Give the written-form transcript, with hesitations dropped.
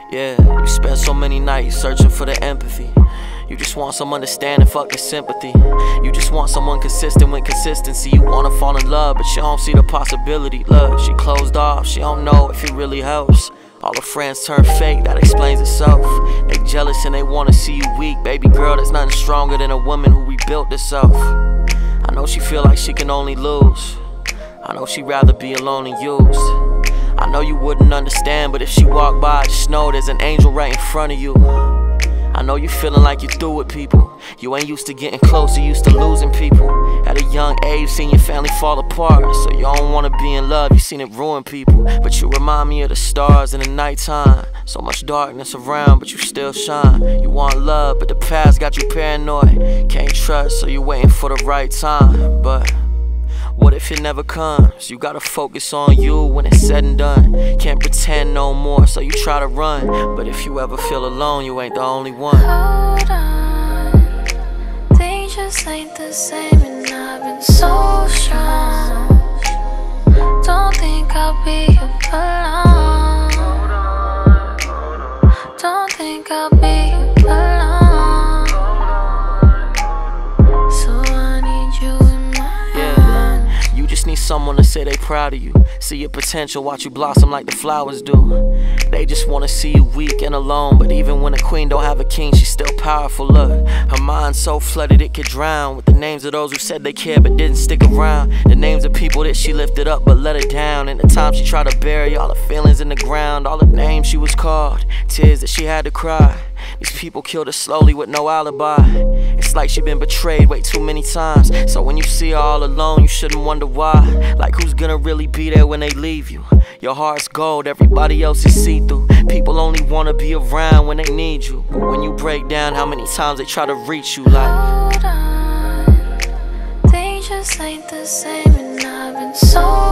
Yeah, you spend so many nights searching for the empathy. You just want some understanding, fuck the sympathy. You just want someone consistent with consistency. You wanna fall in love, but you don't see the possibility. Look, she closed off, she don't know if it really helps. All her friends turn fake, that explains itself. They jealous and they wanna see you weak. Baby girl, there's nothing stronger than a woman who rebuilt herself. I know she feel like she can only lose. I know she'd rather be alone and used. I know you wouldn't understand, but if she walked by, just know there's an angel right in front of you. I know you feeling like you're through with people. You ain't used to getting close, you used to losing people. At a young age, seen your family fall apart. So you don't wanna be in love, you seen it ruin people. But you remind me of the stars in the nighttime. So much darkness around, but you still shine. You want love, but the past got you paranoid. Can't trust, so you're waiting for the right time. But what if it never comes? You gotta focus on you when it's said and done. Can't pretend no more, so you try to run. But if you ever feel alone, you ain't the only one. Hold on, things just ain't the same, and I've been so strong. Don't think I'll be here for long. Don't think I'll be here for long. So I need you in my You just need someone to say they proud of you. See your potential, watch you blossom like the flowers do. They just wanna see you weak and alone. But even when a queen don't have a king, she's still powerful. Look, her mind's so flooded it could drown with the names of those who said they cared but didn't stick around. The names of people that she lifted up but let her down. And the time she tried to bury all her feelings in the ground. All the names she was called, tears that she had to cry. These people killed her slowly with no alibi. It's like she been betrayed way too many times. So when you see her all alone, you shouldn't wonder why. Like who's gonna really be there when they leave you? Your heart's gold, everybody else is see-through. People only wanna be around when they need you. But when you break down, how many times they try to reach you like, hold on, things just ain't the same, and I've been so